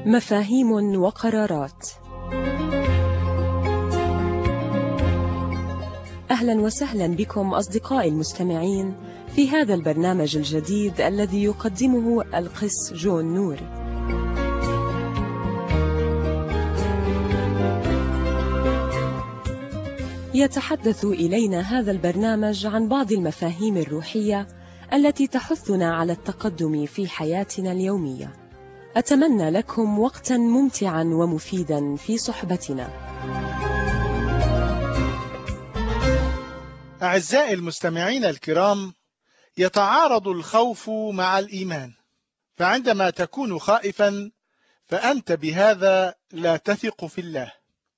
مفاهيم وقرارات. أهلا وسهلا بكم أصدقائي المستمعين في هذا البرنامج الجديد الذي يقدمه القس جون نور. يتحدث إلينا هذا البرنامج عن بعض المفاهيم الروحية التي تحثنا على التقدم في حياتنا اليومية. أتمنى لكم وقتا ممتعا ومفيدا في صحبتنا. أعزائي المستمعين الكرام، يتعارض الخوف مع الإيمان، فعندما تكون خائفا فأنت بهذا لا تثق في الله.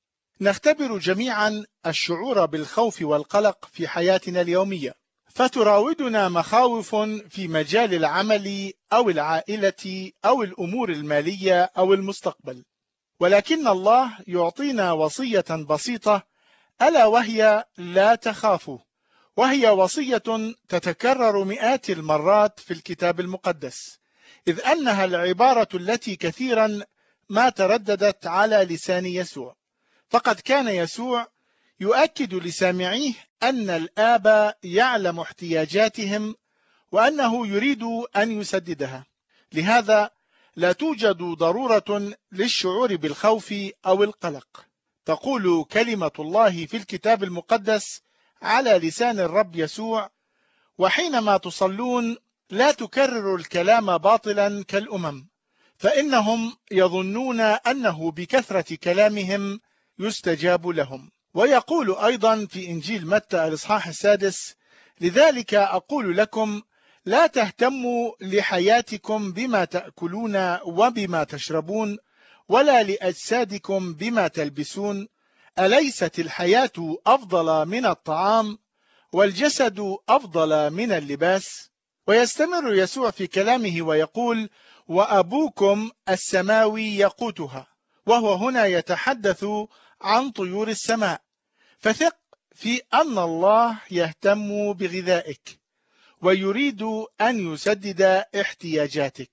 نختبر جميعا الشعور بالخوف والقلق في حياتنا اليومية، فتراودنا مخاوف في مجال العمل أو العائلة أو الأمور المالية أو المستقبل، ولكن الله يعطينا وصية بسيطة، ألا وهي لا تخافوا، وهي وصية تتكرر مئات المرات في الكتاب المقدس، إذ أنها العبارة التي كثيرا ما ترددت على لسان يسوع. فقد كان يسوع يؤكد لسامعيه أن الآب يعلم احتياجاتهم وأنه يريد أن يسددها. لهذا لا توجد ضرورة للشعور بالخوف أو القلق. تقول كلمة الله في الكتاب المقدس على لسان الرب يسوع: وحينما تصلون لا تكرروا الكلام باطلا كالأمم، فإنهم يظنون أنه بكثرة كلامهم يستجاب لهم. ويقول أيضا في إنجيل متى الإصحاح 6: لذلك أقول لكم لا تهتموا لحياتكم بما تأكلون وبما تشربون، ولا لأجسادكم بما تلبسون. أليست الحياة أفضل من الطعام والجسد أفضل من اللباس؟ ويستمر يسوع في كلامه ويقول: وأبوكم السماوي يقوتها. وهو هنا يتحدث عن طيور السماء. فثق في أن الله يهتم بغذائك ويريد أن يسدد احتياجاتك.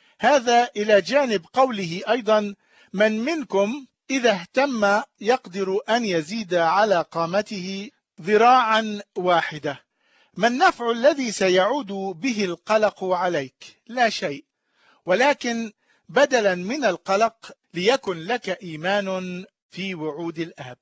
هذا إلى جانب قوله أيضا: من منكم إذا اهتم يقدر أن يزيد على قامته ذراعا واحدة. ما النفع الذي سيعود به القلق عليك؟ لا شيء، ولكن بدلا من القلق ليكن لك إيمان في وعود الآب.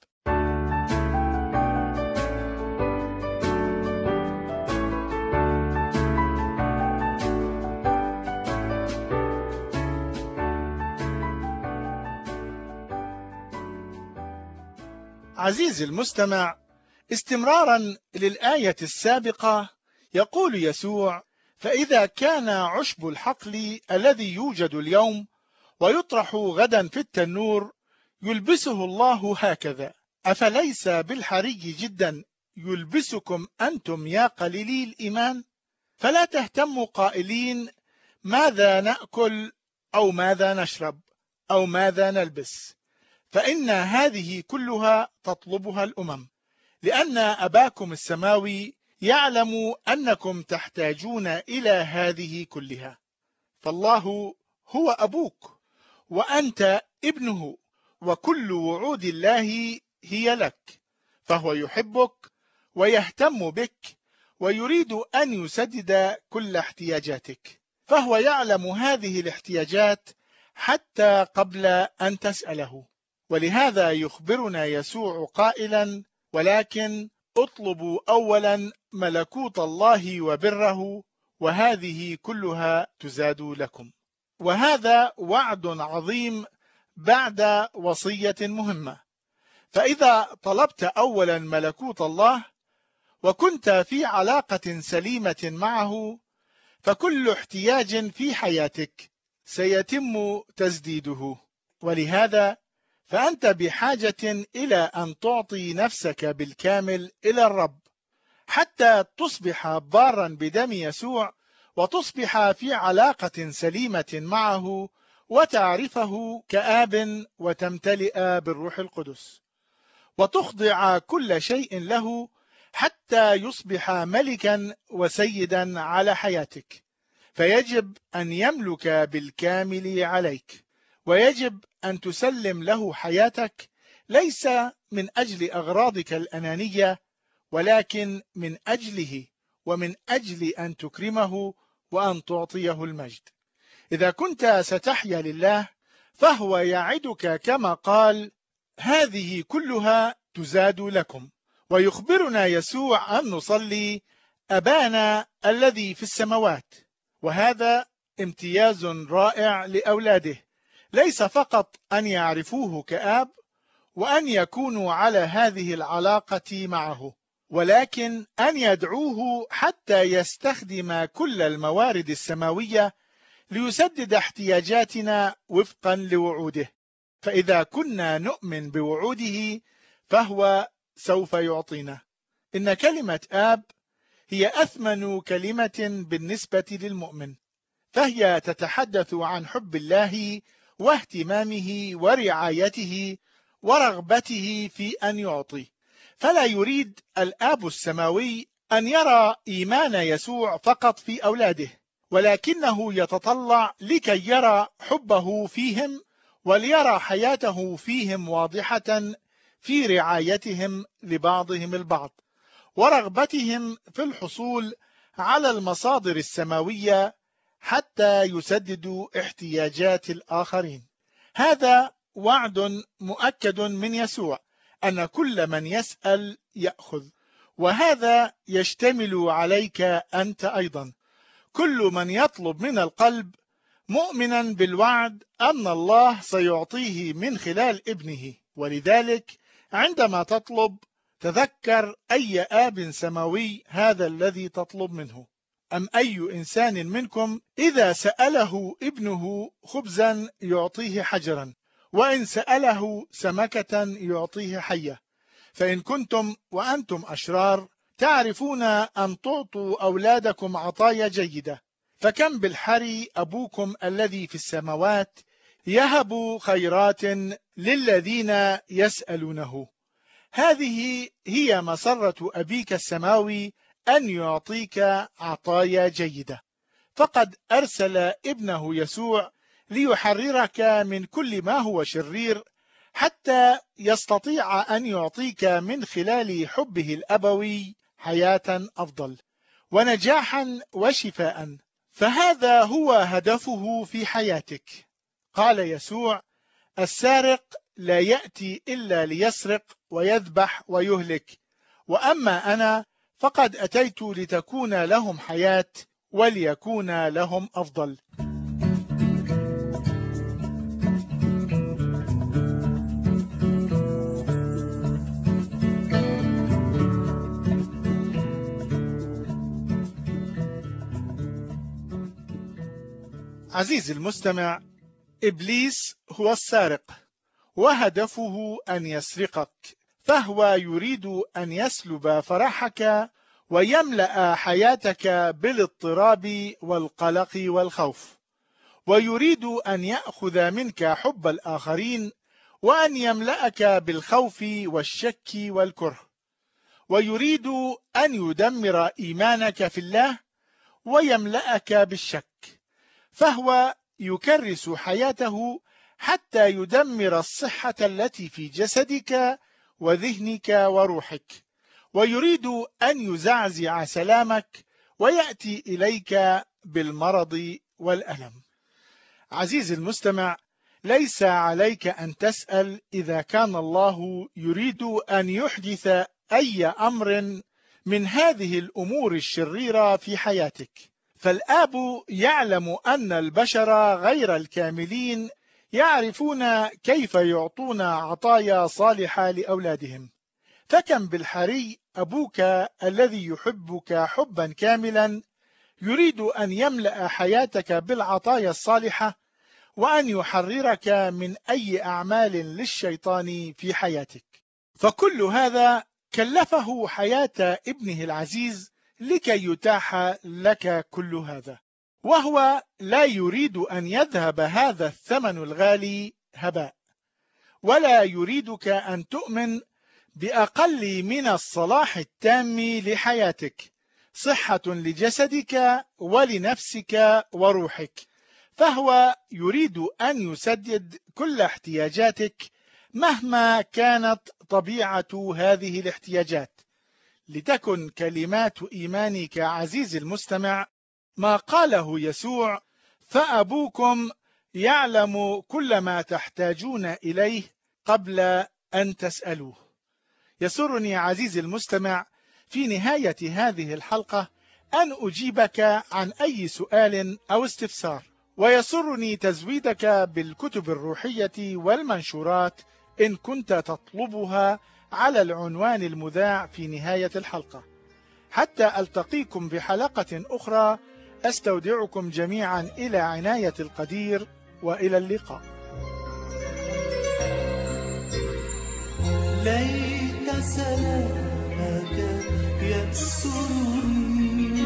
عزيزي المستمع، استمرارا للآية السابقة، يقول يسوع: فإذا كان عشب الحقل الذي يوجد اليوم ويطرح غدا في التنور يلبسه الله هكذا، أفليس بالحري جدا يلبسكم أنتم يا قليلي الإيمان؟ فلا تهتموا قائلين: ماذا نأكل أو ماذا نشرب أو ماذا نلبس، فإن هذه كلها تطلبها الأمم، لأن أباكم السماوي يعلم أنكم تحتاجون إلى هذه كلها. فالله هو أبوك وأنت ابنه، وكل وعود الله هي لك، فهو يحبك ويهتم بك ويريد أن يسدد كل احتياجاتك. فهو يعلم هذه الاحتياجات حتى قبل أن تسأله. ولهذا يخبرنا يسوع قائلا: ولكن اطلبوا أولا ملكوت الله وبره، وهذه كلها تزاد لكم. وهذا وعد عظيم بعد وصية مهمة. فإذا طلبت أولا ملكوت الله وكنت في علاقة سليمة معه، فكل احتياج في حياتك سيتم تسديده. ولهذا فأنت بحاجة إلى أن تعطي نفسك بالكامل إلى الرب حتى تصبح بارا بدم يسوع، وتصبح في علاقة سليمة معه، وتعرفه كآب، وتمتلئ بالروح القدس، وتخضع كل شيء له حتى يصبح ملكا وسيدا على حياتك. فيجب أن يملك بالكامل عليك، ويجب أن تسلم له حياتك، ليس من أجل أغراضك الأنانية، ولكن من أجله ومن أجل أن تكرمه وأن تعطيه المجد. إذا كنت ستحيا لله فهو يعدك كما قال: هذه كلها تزاد لكم. ويخبرنا يسوع أن نصلي: أبانا الذي في السماوات. وهذا امتياز رائع لأولاده، ليس فقط أن يعرفوه كآب وأن يكونوا على هذه العلاقة معه، ولكن أن يدعوه حتى يستخدم كل الموارد السماوية ليسدد احتياجاتنا وفقا لوعوده. فإذا كنا نؤمن بوعوده فهو سوف يعطينا. إن كلمة آب هي أثمن كلمة بالنسبة للمؤمن، فهي تتحدث عن حب الله واهتمامه ورعايته ورغبته في أن يعطي. فلا يريد الآب السماوي أن يرى إيمان يسوع فقط في أولاده، ولكنه يتطلع لكي يرى حبه فيهم وليرى حياته فيهم واضحة في رعايتهم لبعضهم البعض ورغبتهم في الحصول على المصادر السماوية حتى يسددوا احتياجات الآخرين. هذا وعد مؤكد من يسوع أن كل من يسأل يأخذ، وهذا يشتمل عليك أنت أيضا. كل من يطلب من القلب مؤمنا بالوعد أن الله سيعطيه من خلال ابنه. ولذلك عندما تطلب تذكر أي آب سماوي هذا الذي تطلب منه. أم أي إنسان منكم إذا سأله ابنه خبزا يعطيه حجرا، وإن سأله سمكة يعطيه حية؟ فإن كنتم وأنتم أشرار تعرفون أن تعطوا أولادكم عطايا جيدة، فكم بالحري أبوكم الذي في السماوات يهب خيرات للذين يسألونه. هذه هي مسرة أبيك السماوي أن يعطيك عطايا جيدة، فقد أرسل ابنه يسوع ليحررك من كل ما هو شرير حتى يستطيع أن يعطيك من خلال حبه الأبوي حياة أفضل ونجاحا وشفاء. فهذا هو هدفه في حياتك. قال يسوع: السارق لا يأتي إلا ليسرق ويذبح ويهلك، وأما أنا فقد أتيت لتكون لهم حياة وليكون لهم أفضل. عزيزي المستمع، إبليس هو السارق وهدفه أن يسرقك، فهو يريد أن يسلب فرحك ويملأ حياتك بالاضطراب والقلق والخوف، ويريد أن يأخذ منك حب الآخرين وأن يملأك بالخوف والشك والكره، ويريد أن يدمر إيمانك في الله ويملأك بالشك، فهو يكرس حياته حتى يدمر الصحة التي في جسدك وذهنك وروحك، ويريد أن يزعزع سلامك ويأتي إليك بالمرض والألم. عزيزي المستمع، ليس عليك أن تسأل إذا كان الله يريد أن يحدث أي أمر من هذه الأمور الشريرة في حياتك، فالآب يعلم أن البشر غير الكاملين يعرفون كيف يعطون عطايا صالحة لأولادهم. فكم بالحري أبوك الذي يحبك حبا كاملا يريد أن يملأ حياتك بالعطايا الصالحة وأن يحررك من أي أعمال للشيطان في حياتك. فكل هذا كلفه حياة ابنه العزيز لكي يتاح لك كل هذا، وهو لا يريد أن يذهب هذا الثمن الغالي هباء، ولا يريدك أن تؤمن بأقل من الصلاح التام لحياتك، صحة لجسدك ولنفسك وروحك، فهو يريد أن يسدد كل احتياجاتك مهما كانت طبيعة هذه الاحتياجات. لتكن كلمات إيمانك عزيزي المستمع ما قاله يسوع: فأبوكم يعلم كل ما تحتاجون إليه قبل أن تسألوه. يسرني عزيزي المستمع في نهاية هذه الحلقة أن أجيبك عن أي سؤال أو استفسار، ويسرني تزويدك بالكتب الروحية والمنشورات إن كنت تطلبها على العنوان المذاع في نهاية الحلقة. حتى ألتقيكم بحلقة أخرى، أستودعكم جميعا إلى عناية القدير، وإلى اللقاء. ليت سلامك يكسرني،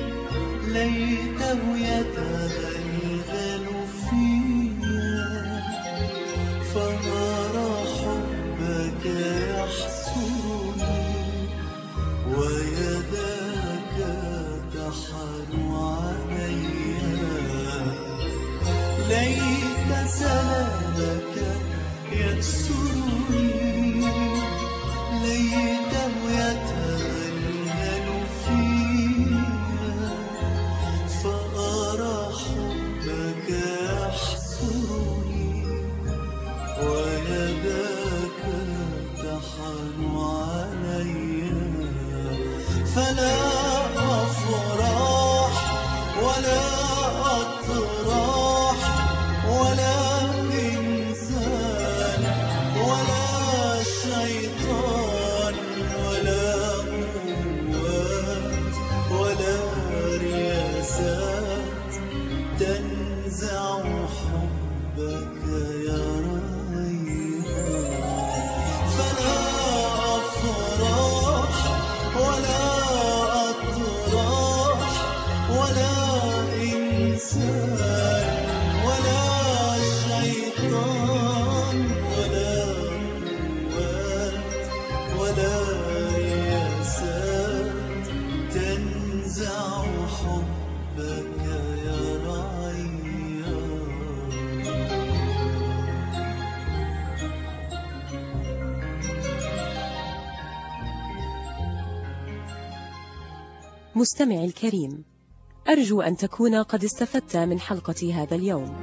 ليته يتغلغل فيا، فنار حبك يحصرني، ويداك تحن علي. ليت سلامك يكسرني، ليته يتغلغل فيا، فأرى حبك يحصرني، ويداك تحن علي. فلا أفراح ولا أطراح ولا إنسان ولا شيطان ولا قوات ولا رياسات تنزع حبك يا ريان. فلا أفراح ولا أطراح ولا إنسان ولا شيطان ولا قوات ولا رياسات تنزع حبك يا ريان. مستمعي الكريم، أرجو أن تكون قد استفدت من حلقة هذا اليوم.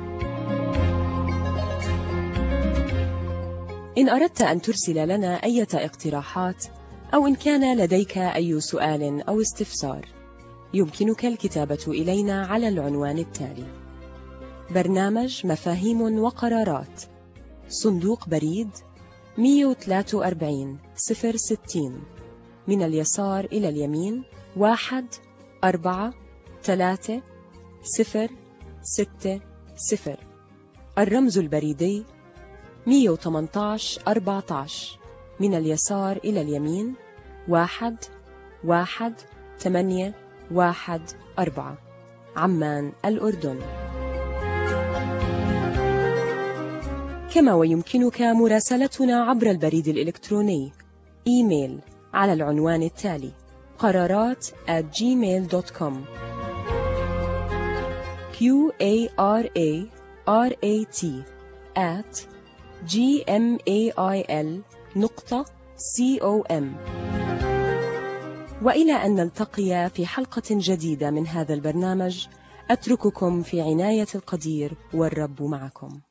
إن أردت أن ترسل لنا أي اقتراحات، أو إن كان لديك أي سؤال أو استفسار، يمكنك الكتابة إلينا على العنوان التالي: برنامج مفاهيم وقرارات، صندوق بريد 143 060، من اليسار إلى اليمين 1436060. الرمز البريدي 118 14، من اليسار إلى اليمين 11814، عمان الأردن. كما ويمكنك مراسلتنا عبر البريد الإلكتروني إيميل على العنوان التالي: قرارات@gmail.com. QARARAT@gmail.com. وإلى أن نلتقي في حلقة جديدة من هذا البرنامج، أترككم في عناية القدير، والرب معكم.